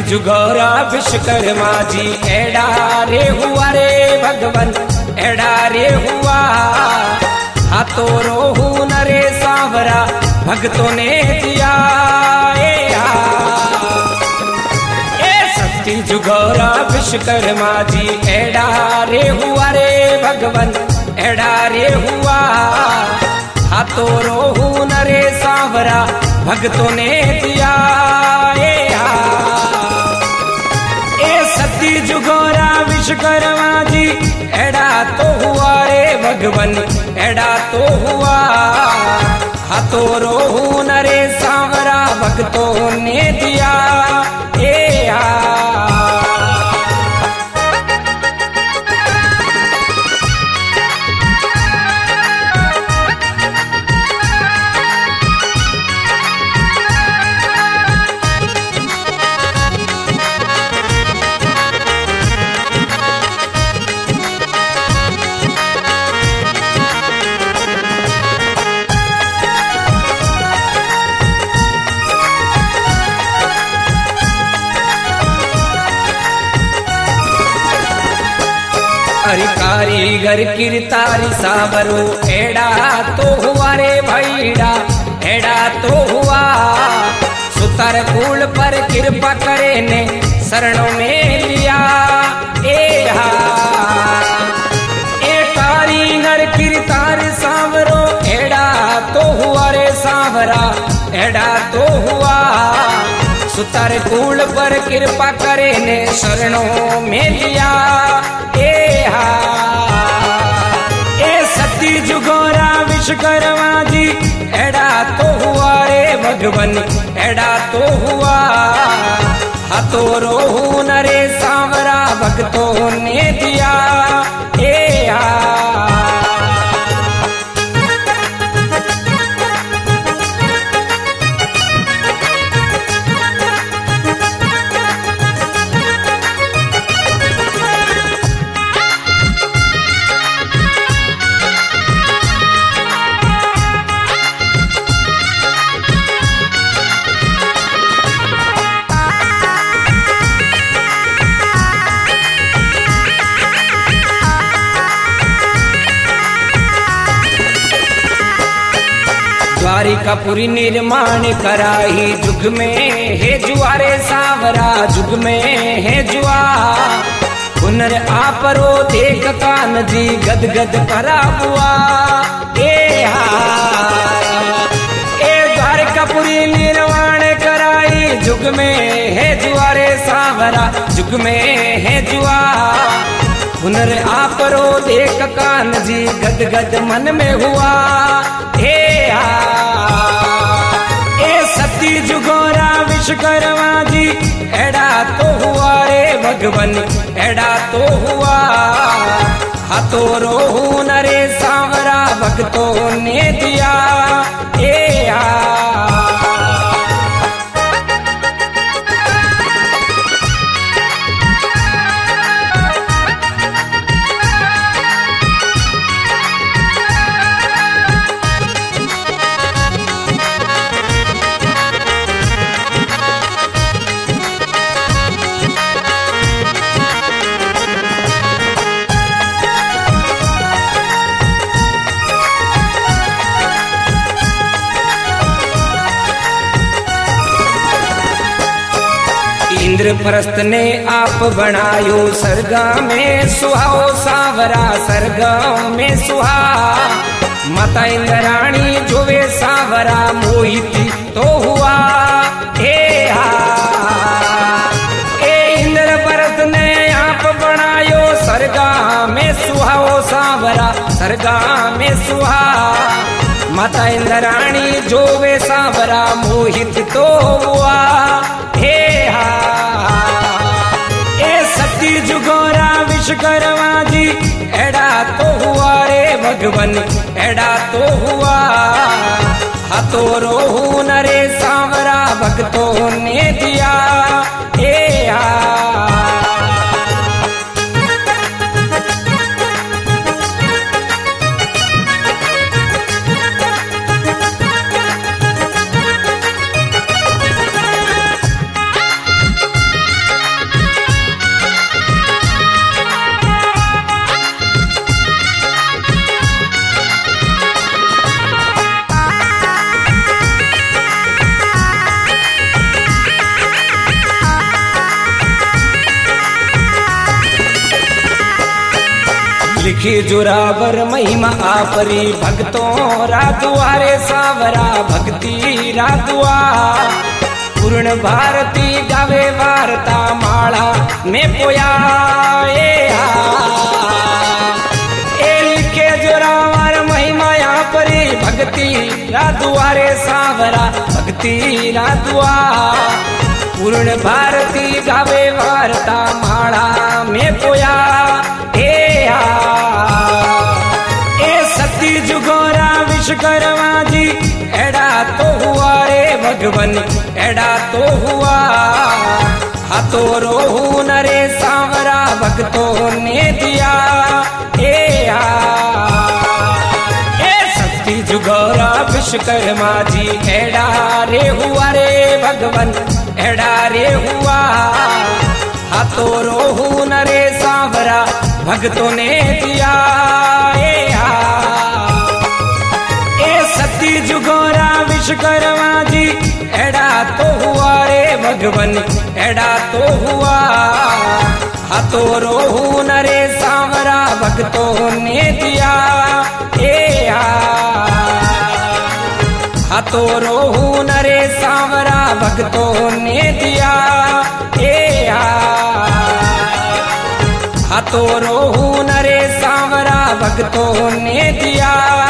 जुगौरा विश्वकर्मा जी एड़ा रे हुआ रे भगवन एड़ा रे हुआ। हाथों रोहू नरे सांवरा भक्तों ने दिया ए सती जुगौरा विश्वकर्मा जी एड़ा रे हुआ रे भगवन एड़ा रे हुआ। हाथों रोहू नरे सांवरा भक्तों ने दिया ए सती जुगौरा विश्वकर्मा जी एड़ा तो हुआ रे भगवन एड़ा तो हुआ। हाथों रोहू नरे सांवरा भक्तों ने दिया अरे कारीगर किरतारी सावरो एड़ा तो हुआ रे भैड़ा एड़ा तो हुआ। सुतर कुल पर कृपा करे ने शरणों में लिया ए कारीगर किरतारी सावरो एड़ा तो हुआ रे सांवरा एड़ा तो हुआ। सुतर कुल पर कृपा करे ने शरणों में लिया ए सती जुगौरा विश्वकर्मा जी एड़ा तो हुआ रे भगवन एड़ा तो हुआ। हाथों रोहू नरे सांवरा भक्तों ने दिया द्वारिकापुरी निर्माण कराई जुग में है जुआरे सांवरा जुग में है जुआ। हुनर आपरो देख कान जी गद गद करा हुआ ए द्वारिकापुरी निर्माण कराई जुग में है जुआरे सांवरा जुग में है जुआ। हुनर आपरो देख कान जी गद गद मन में हुआ ए सती जुगौरा विश्वकर्मा जी एड़ा तो हुआ रे भगवन एड़ा तो हुआ। हाथों रोहू नरे सांवरा भक्तों ने दिया इंद्रप्रस्थ ने आप बनायो सरगा में सुहाओ सांवरा सरगा में सुहा। माता इंद्राणी जोवे सांवरा मोहित तो हुआ इंद्रप्रस्थ ने आप बनायो सरगा में सुहाओ सांवरा सरगा में सुहा। माता इंद्राणी जोवे सांवरा मोहित तो हुआ सती जुगौरा विश्वकर्मा जी एड़ा तो हुआ रे भगवन एड़ा तो हुआ। हाथों रोहू नरे सांवरा भक्तों ने दिया लिखे जोरावर महिमा आपरी भक्तों राजुआरे सावरा भक्ति राजुआ पूर्ण भारती गावे वार्ता माला में पोया ए लिखे जोरावर महिमा आपरी भक्ति राजुआरे सावरा भक्ति राजुआ पूर्ण भारती गावे वार्ता माला में पोया ए सती जुगोरा विश्वकर्मा जी एड़ा तो हुआ रे भगवन एड़ा तो हुआ हाथो रोहू नरे सांवरा भक्तों ने दिया ए सती जुगोरा विश्वकर्मा जी एड़ा रे हुआ रे भगवन एड़ा रे हुआ हाथो रोहू नरे सांवरा भक्तों ने दिया ए सती जुगोरा विश्वकर्मा जी एड़ा तो हुआ रे भगवन एड़ा तो हुआ हाथो रोहू नरे सांवरा भक्तों ने दिया हाथो रोहू नरे सांवरा भक्तों ने दिया हाथो रोहू नरे सांवरा भक्तों ने दिया।